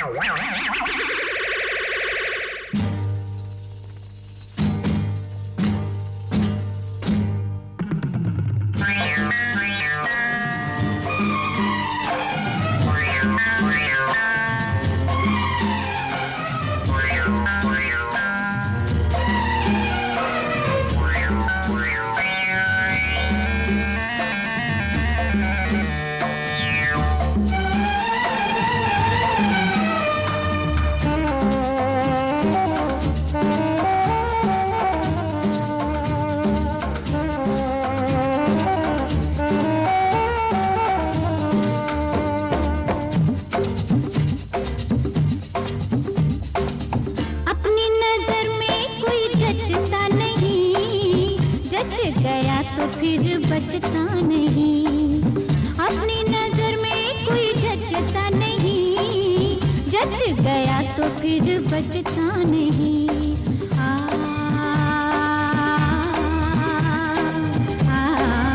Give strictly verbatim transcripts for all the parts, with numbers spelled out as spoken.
गया तो फिर बचता नहीं, अपनी नजर में कोई जचता नहीं, जच गया तो फिर बचता नहीं। आ, आ,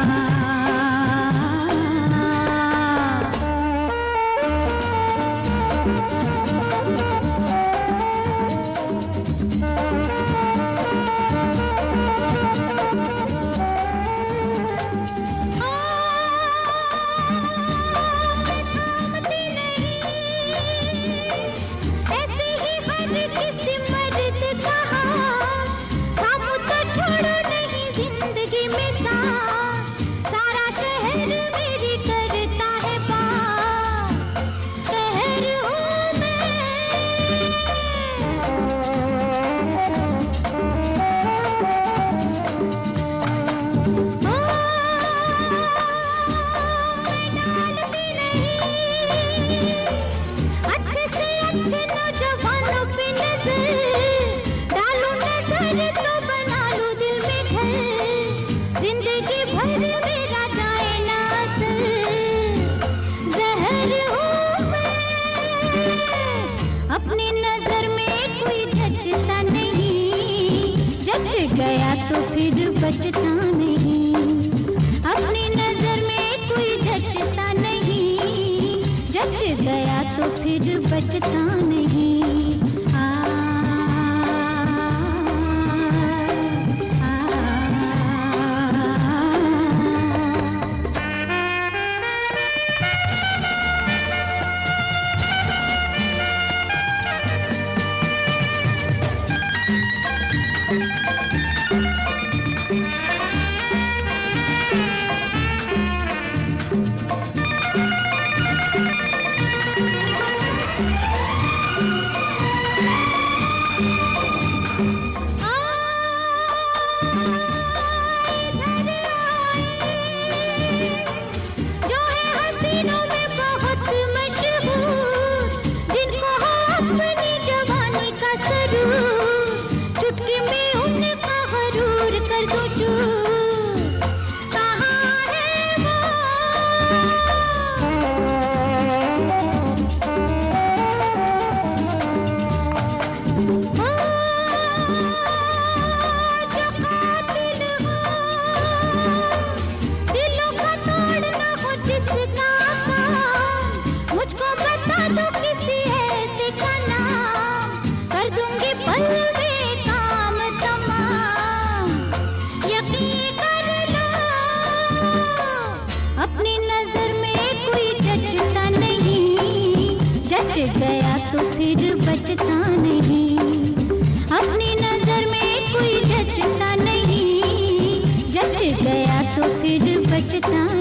अपनी नजर में कोई जचता नहीं, जच गया तो फिर बचता नहीं। अपनी नजर में कोई जचता नहीं, जच गया तो फिर बचता नहीं। आ, चुटकी में उनका गरूर कर दो चूर, कहाँ है वो? जो कातिल हो, दिलों का तोड़ना हो जिसका काम, मुझको बता दो किसी ऐसे का नाम, कर दूंगी पल में काम तमाम, यकीन कर लो। अपनी नजर में कोई जचता नहीं, जच गया तो फिर बचता नहीं। अपनी नजर में कोई जचता नहीं, जच गया तो फिर बचता